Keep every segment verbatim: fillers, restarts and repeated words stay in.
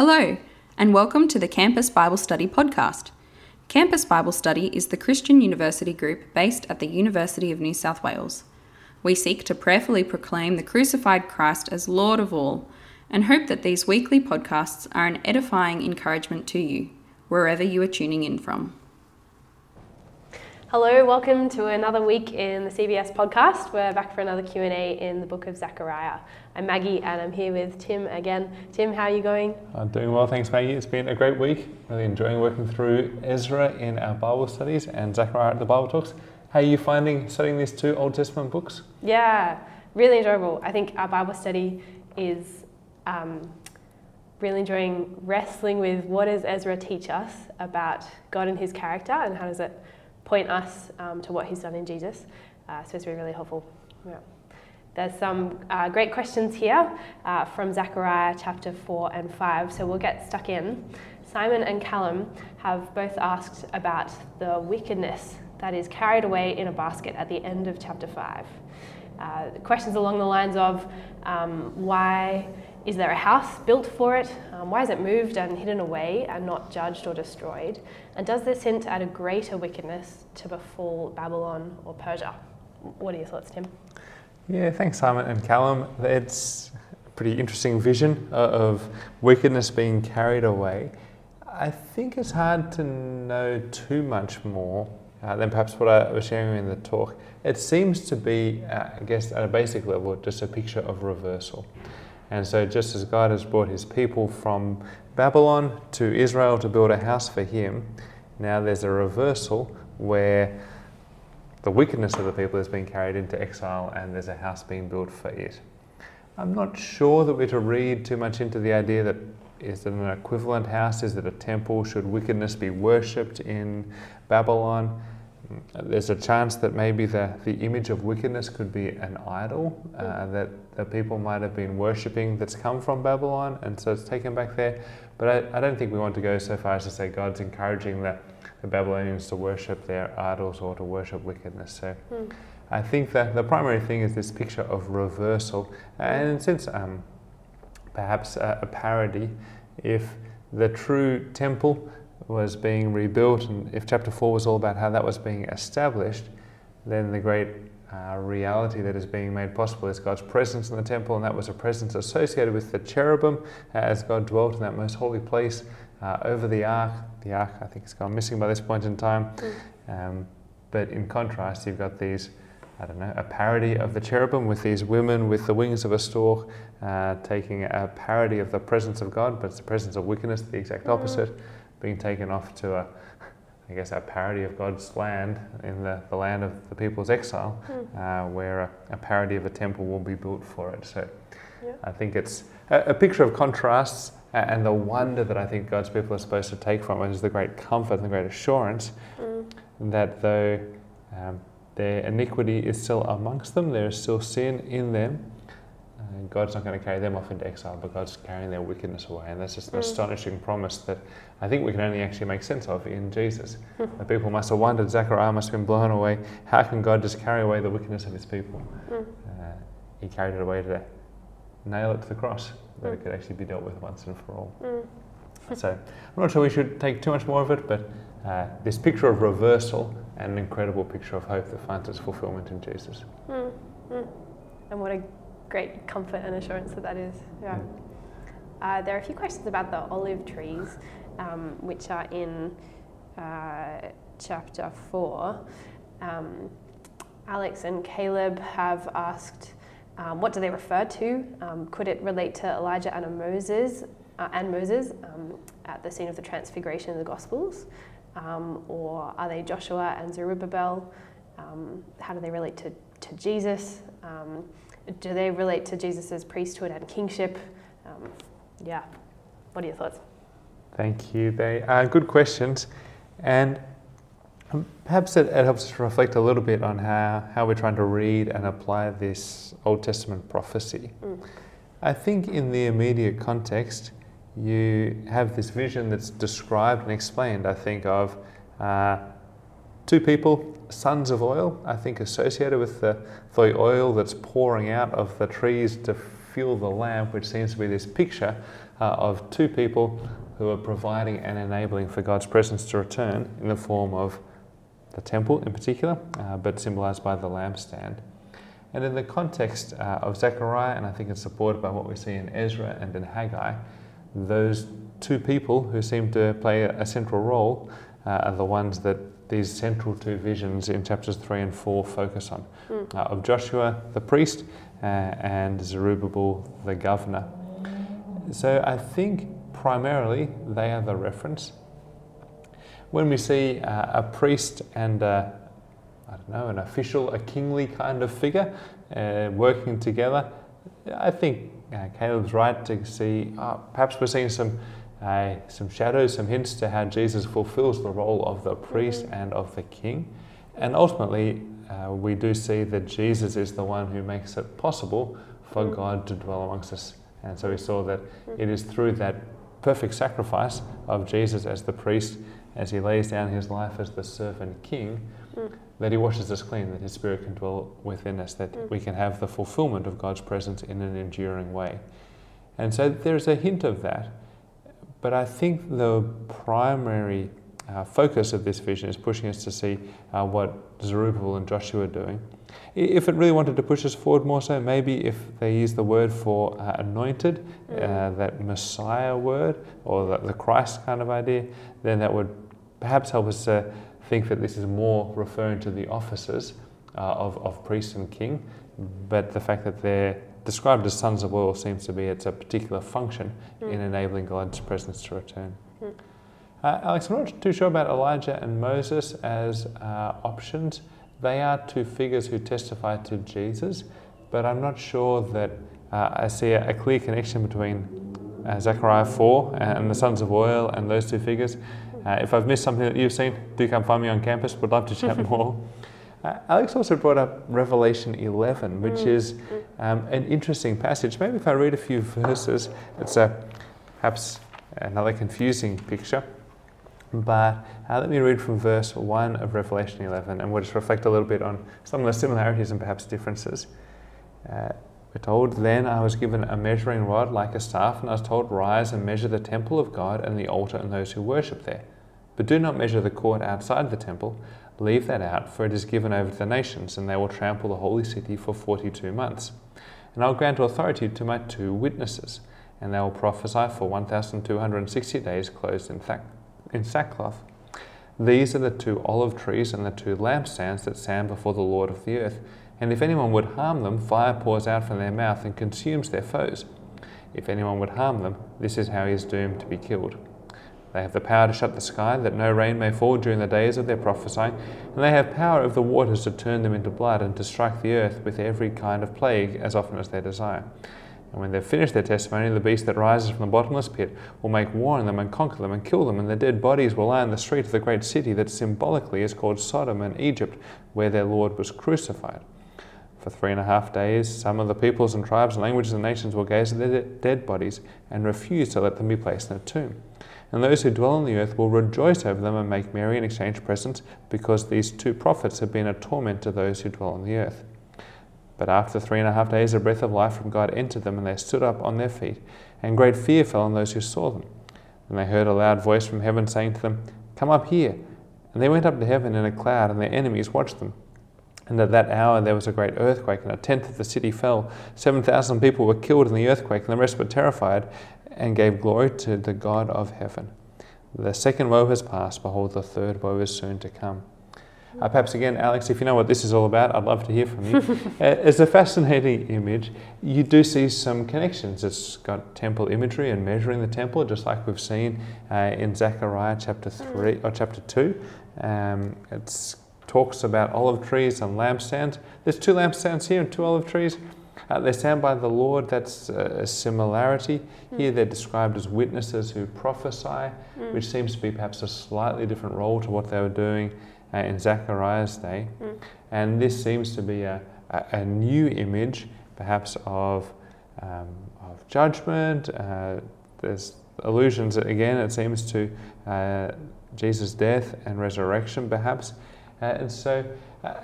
Hello, and welcome to the Campus Bible Study podcast. Campus Bible Study is the Christian university group based at the University of New South Wales. We seek to prayerfully proclaim the crucified Christ as Lord of all, and hope that these weekly podcasts are an edifying encouragement to you, wherever you are tuning in from. Hello, welcome to another week in the C B S podcast. We're back for another Q and A in the book of Zechariah. I'm Maggie and I'm here with Tim again. Tim, how are you going? I'm doing well, thanks Maggie. It's been a great week. Really enjoying working through Ezra in our Bible studies and Zechariah at the Bible Talks. How are you finding studying these two Old Testament books? Yeah, really enjoyable. I think our Bible study is um, really enjoying wrestling with what does Ezra teach us about God and his character and how does it point us um, to what he's done in Jesus. Uh, so it's been really helpful. Yeah. There's some uh, great questions here uh, from Zechariah chapter four and five, so we'll get stuck in. Simon and Callum have both asked about the wickedness that is carried away in a basket at the end of chapter five. Uh, questions along the lines of um, why is there a house built for it? Um, why is it moved and hidden away and not judged or destroyed? And does this hint at a greater wickedness to befall Babylon or Persia? What are your thoughts, Tim? Yeah, thanks Simon and Callum. It's a pretty interesting vision of wickedness being carried away. I think it's hard to know too much more uh, than perhaps what I was sharing in the talk. It seems to be, uh, I guess, at a basic level, just a picture of reversal. And so just as God has brought his people from Babylon to Israel to build a house for him, now there's a reversal where the wickedness of the people is being carried into exile and there's a house being built for it. I'm not sure that we're to read too much into the idea that is it an equivalent house? Is it a temple? Should wickedness be worshipped in Babylon? There's a chance that maybe the, the image of wickedness could be an idol uh, that the people might have been worshipping that's come from Babylon, and so it's taken back there. But I, I don't think we want to go so far as to say God's encouraging the, the Babylonians to worship their idols or to worship wickedness. So mm. I think that the primary thing is this picture of reversal, and in a sense, um, perhaps a, a parody. If the true temple was being rebuilt, and if chapter four was all about how that was being established, then the great uh, reality that is being made possible is God's presence in the temple, and that was a presence associated with the cherubim uh, as God dwelt in that most holy place uh, over the ark. The ark, I think, has gone missing by this point in time. Mm. Um, but in contrast, you've got these, I don't know, a parody of the cherubim with these women with the wings of a stork, uh, taking a parody of the presence of God, but it's the presence of wickedness, the exact opposite. Mm. Being taken off to a, I guess, a parody of God's land in the, the land of the people's exile, mm. uh, where a, a parody of a temple will be built for it. So yeah. I think it's a, a picture of contrasts and the wonder that I think God's people are supposed to take from it is the great comfort and the great assurance mm. that though um, their iniquity is still amongst them, there is still sin in them, and God's not going to carry them off into exile, but God's carrying their wickedness away. And that's just an mm. astonishing promise that I think we can only actually make sense of in Jesus. Mm. The people must have wondered, Zechariah must have been blown away, how can God just carry away the wickedness of his people? Mm. Uh, he carried it away to nail it to the cross, that mm. it could actually be dealt with once and for all. Mm. So I'm not sure we should take too much more of it, but uh, this picture of reversal and an incredible picture of hope that finds its fulfillment in Jesus. Mm. Mm. And what a great comfort and assurance that that is. Yeah. Mm. Uh, there are a few questions about the olive trees, um, which are in uh, chapter four. Um, Alex and Caleb have asked, um, what do they refer to? Um, could it relate to Elijah and Moses, uh, and Moses um, at the scene of the transfiguration in the Gospels, um, or are they Joshua and Zerubbabel? Um, how do they relate to to Jesus? Um, Do they relate to Jesus' priesthood and kingship? Um, yeah, what are your thoughts? Thank you. They are good questions, and perhaps it, it helps us reflect a little bit on how, how we're trying to read and apply this Old Testament prophecy. Mm. I think in the immediate context, you have this vision that's described and explained, I think, of uh, two people, sons of oil, I think associated with the, the oil that's pouring out of the trees to fuel the lamp, which seems to be this picture uh, of two people who are providing and enabling for God's presence to return in the form of the temple in particular, uh, but symbolized by the lampstand. And in the context uh, of Zechariah, and I think it's supported by what we see in Ezra and in Haggai, those two people who seem to play a, a central role uh, are the ones that these central two visions in chapters three and four focus on, mm. uh, of Joshua the priest uh, and Zerubbabel the governor. So I think primarily they are the reference. When we see uh, a priest and a, I don't know, an official, a kingly kind of figure uh, working together, I think uh, Caleb's right to see, uh, perhaps we're seeing some uh, some shadows, some hints to how Jesus fulfills the role of the priest mm-hmm. and of the king. And ultimately, uh, we do see that Jesus is the one who makes it possible for mm-hmm. God to dwell amongst us. And so we saw that mm-hmm. it is through that perfect sacrifice of Jesus as the priest, as he lays down his life as the servant king, mm. that he washes us clean, that his Spirit can dwell within us, that mm. we can have the fulfillment of God's presence in an enduring way. And so there's a hint of that, but I think the primary uh, focus of this vision is pushing us to see uh, what Zerubbabel and Joshua are doing. If it really wanted to push us forward more so, maybe if they use the word for uh, anointed, mm. uh, that Messiah word, or the, the Christ kind of idea, then that would perhaps help us to think that this is more referring to the offices uh, of, of priest and king, but the fact that they're described as sons of oil seems to be it's a particular function mm. in enabling God's presence to return. Mm. Uh, Alex, I'm not too sure about Elijah and Moses as uh, options. They are two figures who testify to Jesus, but I'm not sure that uh, I see a, a clear connection between uh, Zechariah four and the sons of oil and those two figures. Uh, if I've missed something that you've seen, do come find me on campus. Would love to chat more. Uh, Alex also brought up Revelation eleven, which mm. is um, an interesting passage. Maybe if I read a few verses, it's a, perhaps another confusing picture. But uh, let me read from verse one of Revelation eleven, and we'll just reflect a little bit on some of the similarities and perhaps differences. Uh, we're told, "Then I was given a measuring rod like a staff, and I was told, 'Rise and measure the temple of God and the altar and those who worship there. But do not measure the court outside the temple. Leave that out, for it is given over to the nations, and they will trample the holy city for forty-two months. And I'll grant authority to my two witnesses, and they will prophesy for one thousand two hundred sixty days clothed in sack. in sackcloth. These are the two olive trees and the two lampstands that stand before the Lord of the earth. And if anyone would harm them, fire pours out from their mouth and consumes their foes. If anyone would harm them, this is how he is doomed to be killed. They have the power to shut the sky, that no rain may fall during the days of their prophesying, and they have power over the waters to turn them into blood and to strike the earth with every kind of plague as often as they desire. And when they've finished their testimony, the beast that rises from the bottomless pit will make war on them and conquer them and kill them, and their dead bodies will lie in the street of the great city that symbolically is called Sodom and Egypt, where their Lord was crucified. For three and a half days, some of the peoples and tribes and languages and nations will gaze at their dead bodies and refuse to let them be placed in a tomb. And those who dwell on the earth will rejoice over them and make merry and exchange presents, because these two prophets have been a torment to those who dwell on the earth. But after three and a half days, a breath of life from God entered them, and they stood up on their feet, and great fear fell on those who saw them. And they heard a loud voice from heaven saying to them, 'Come up here.' And they went up to heaven in a cloud, and their enemies watched them. And at that hour there was a great earthquake, and a tenth of the city fell. Seven thousand people were killed in the earthquake, and the rest were terrified, and gave glory to the God of heaven. The second woe has passed. Behold, the third woe is soon to come." Uh, perhaps again, Alex, if you know what this is all about, I'd love to hear from you. uh, it's a fascinating image. You do see some connections. It's got temple imagery and measuring the temple, just like we've seen uh, in Zechariah chapter three or chapter two. Um, it talks about olive trees and lampstands. There's two lampstands here and two olive trees. Uh, they stand by the Lord. That's a, a similarity. Mm. Here they're described as witnesses who prophesy, mm. which seems to be perhaps a slightly different role to what they were doing Uh, in Zechariah's day. Mm. And this seems to be a, a, a new image, perhaps of, um, of judgment. Uh, there's allusions, again, it seems, to uh, Jesus' death and resurrection, perhaps. Uh, and so uh,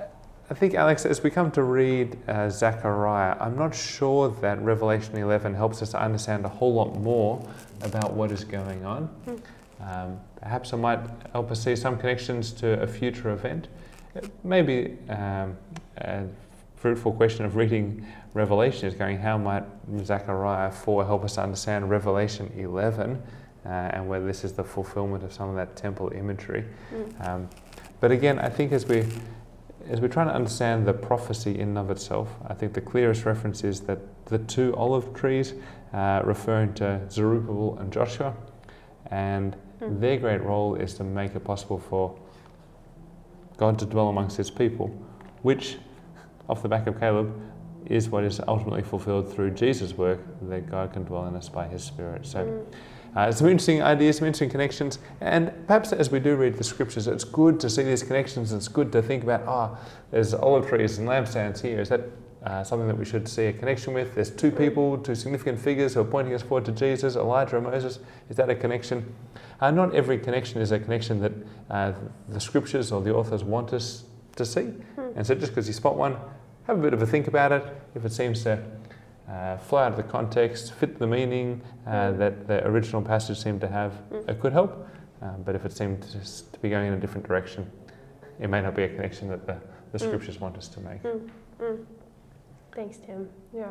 I think, Alex, as we come to read uh, Zechariah, I'm not sure that Revelation eleven helps us to understand a whole lot more about what is going on. Mm. Um, perhaps it might help us see some connections to a future event. Maybe um, a fruitful question of reading Revelation is going, how might Zechariah four help us to understand Revelation eleven uh, and whether this is the fulfillment of some of that temple imagery. Mm. Um, but again, I think as we As we're trying to understand the prophecy in and of itself, I think the clearest reference is that the two olive trees uh, referring to Zerubbabel and Joshua, and mm. their great role is to make it possible for God to dwell amongst his people, which, off the back of Caleb, is what is ultimately fulfilled through Jesus' work, that God can dwell in us by his Spirit. So. Mm. Uh, some interesting ideas, some interesting connections, and perhaps as we do read the scriptures, it's good to see these connections. It's good to think about, ah, oh, there's olive trees and lampstands here. Is that uh, something that we should see a connection with? There's two people, two significant figures who are pointing us forward to Jesus, Elijah and Moses. Is that a connection? Uh, not every connection is a connection that uh, the scriptures or the authors want us to see. And so just because you spot one, have a bit of a think about it. If it seems to Uh, flow out of the context, fit the meaning uh, that the original passage seemed to have, mm. it could help. Um, but if it seemed to, just to be going in a different direction, it may not be a connection that the, the scriptures mm. want us to make. Mm. Mm. Thanks, Tim. Yeah.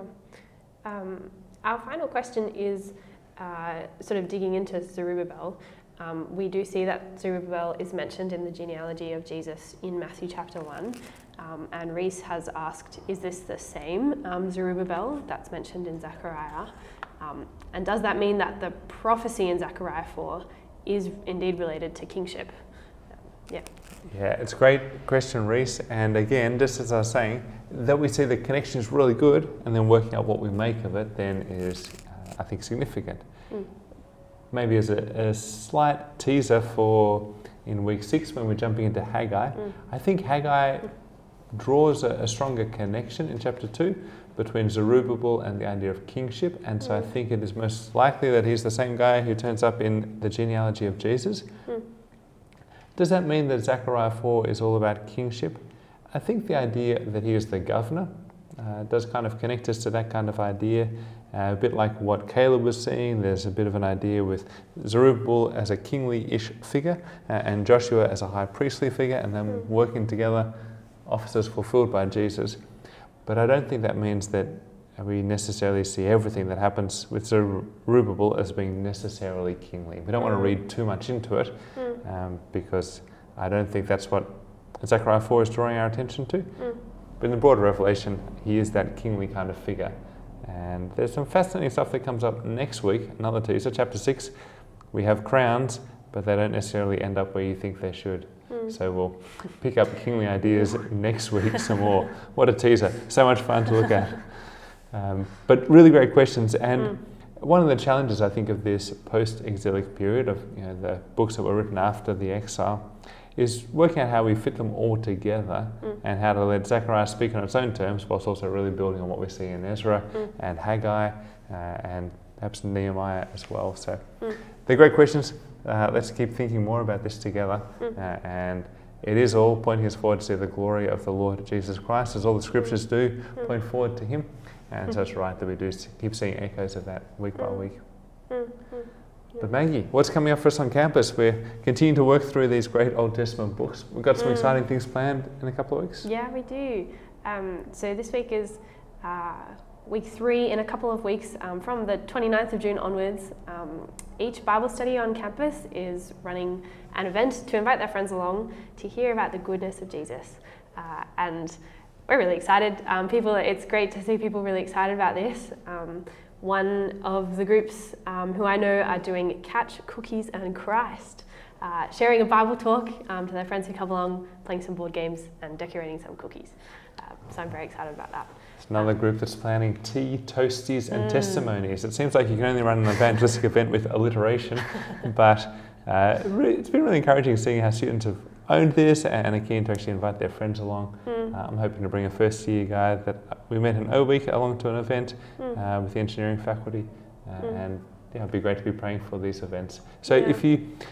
Um, our final question is uh, sort of digging into Zerubbabel. Um, we do see that Zerubbabel is mentioned in the genealogy of Jesus in Matthew chapter one. Um, and Reese has asked, is this the same um, Zerubbabel that's mentioned in Zechariah? Um, and does that mean that the prophecy in Zechariah four is indeed related to kingship? Um, yeah. Yeah, it's a great question, Reese. And again, just as I was saying, that we see the connection is really good, and then working out what we make of it then is, uh, I think, significant. Mm. Maybe as a, a slight teaser for in week six when we're jumping into Haggai, mm. I think Haggai mm. draws a, a stronger connection in chapter two between Zerubbabel and the idea of kingship, and so mm. I think it is most likely that he's the same guy who turns up in the genealogy of Jesus. Mm. Does that mean that Zechariah four is all about kingship? I think the idea that he is the governor uh, does kind of connect us to that kind of idea, uh, a bit like what Caleb was seeing. There's a bit of an idea with Zerubbabel as a kingly-ish figure uh, and Joshua as a high priestly figure, and them mm. working together, offices fulfilled by Jesus. But I don't think that means that we necessarily see everything that happens with Zerubbabel as being necessarily kingly. We don't mm. want to read too much into it mm. um, because I don't think that's what Zechariah four is drawing our attention to. Mm. But in the broader Revelation, he is that kingly kind of figure. And there's some fascinating stuff that comes up next week, another teaser, chapter six. We have crowns, but they don't necessarily end up where you think they should. Mm. So we'll pick up kingly ideas next week some more. What a teaser. So much fun to look at. Um, but really great questions. And mm. one of the challenges, I think, of this post-exilic period of you know, the books that were written after the exile is working out how we fit them all together mm. and how to let Zechariah speak on its own terms whilst also really building on what we see in Ezra mm. and Haggai uh, and perhaps Nehemiah as well. So mm. they're great questions. Uh, let's keep thinking more about this together. Mm. Uh, and it is all pointing us forward to the glory of the Lord Jesus Christ, as all the scriptures do mm. point forward to him. And mm. so it's right that we do keep seeing echoes of that week mm. by week. Mm. But Maggie, what's coming up for us on campus? We're continuing to work through these great Old Testament books. We've got some mm. exciting things planned in a couple of weeks. Yeah, we do. Um, so this week is uh, week three in a couple of weeks. Um, from the twenty-ninth of June onwards, um, each Bible study on campus is running an event to invite their friends along to hear about the goodness of Jesus. Uh, and we're really excited. Um, people, it's great to see people really excited about this. Um, One of the groups um, who I know are doing Catch, Cookies and Christ, uh, sharing a Bible talk um, to their friends who come along, playing some board games and decorating some cookies. Uh, so I'm very excited about that. There's another um, group that's planning tea, toasties and mm. testimonies. It seems like you can only run an evangelistic event with alliteration, but uh, it's been really encouraging seeing how students have owned this and are keen to actually invite their friends along. Mm. Uh, I'm hoping to bring a first year guy that we met in O-Week along to an event mm. uh, with the engineering faculty uh, mm. and yeah, it'd be great to be praying for these events. So yeah. if you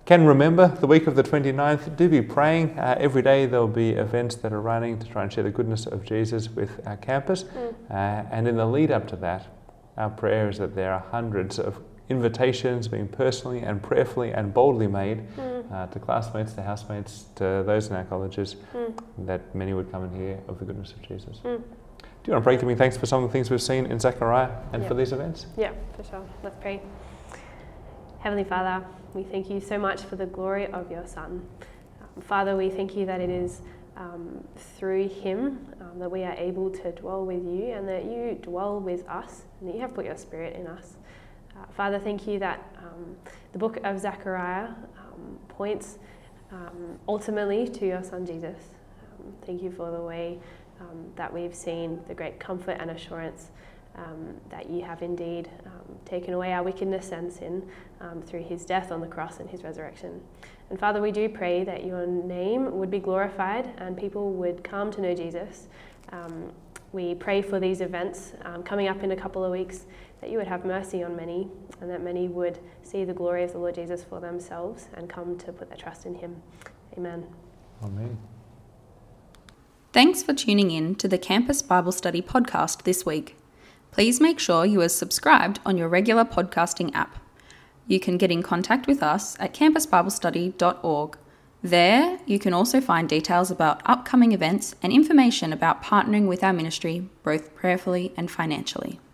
can remember the week of the twenty-ninth, do be praying. Uh, every day there'll be events that are running to try and share the goodness of Jesus with our campus. Mm. Uh, and in the lead up to that, our prayer is that there are hundreds of invitations being personally and prayerfully and boldly made mm. uh, to classmates, to housemates, to those in our colleges, mm. that many would come and hear of the goodness of Jesus. Mm. Do you want to pray, giving thanks for some of the things we've seen in Zechariah and yep. for these events? Yeah, for sure. Let's pray. Heavenly Father, we thank you so much for the glory of your Son. Um, Father, we thank you that it is um, through him um, that we are able to dwell with you, and that you dwell with us, and that you have put your Spirit in us. Uh, Father, thank you that um, the book of Zechariah um, points um, ultimately to your Son Jesus. Um, thank you for the way um, that we've seen the great comfort and assurance Um, that you have indeed um, taken away our wickedness and sin um, through his death on the cross and his resurrection. And Father, we do pray that your name would be glorified and people would come to know Jesus. Um, we pray for these events um, coming up in a couple of weeks, that you would have mercy on many, and that many would see the glory of the Lord Jesus for themselves and come to put their trust in him. Amen. Amen. Thanks for tuning in to the Campus Bible Study podcast this week. Please make sure you are subscribed on your regular podcasting app. You can get in contact with us at campus bible study dot org. There, you can also find details about upcoming events and information about partnering with our ministry, both prayerfully and financially.